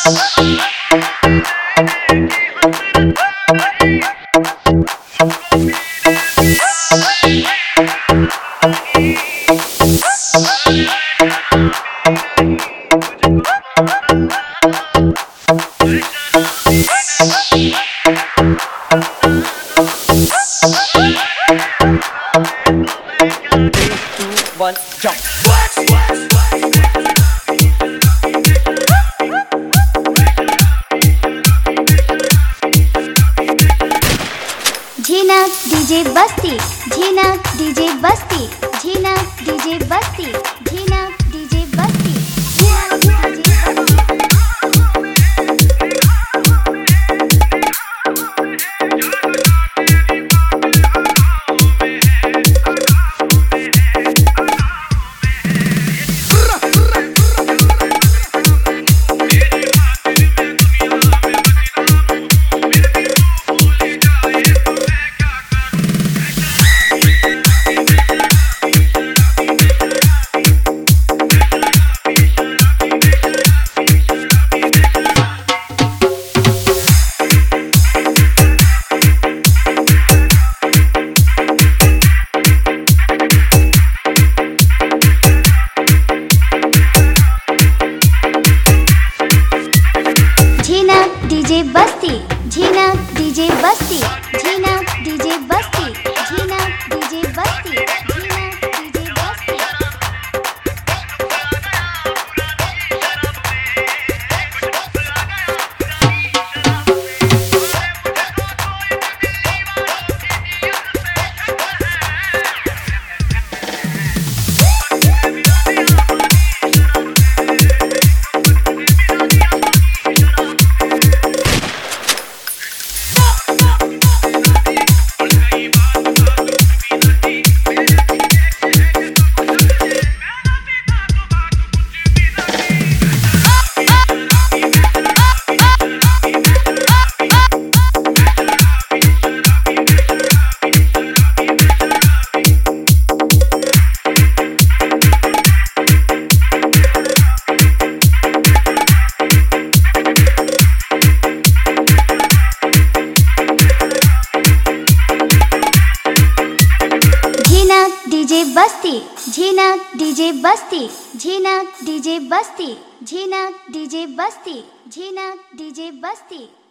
One, jump. झीनक DJ Basti, झीनक DJ Basti, झीनक DJ Basti, झीनक DJ Basti. DJ Basti, झीनक DJ Basti, झीनक DJ Basti, झीनक DJ Basti, झीनक DJ Basti. DJ Basti, झीनक DJ Basti, झीनक DJ Basti, झीनक DJ Basti, झीनक DJ Basti.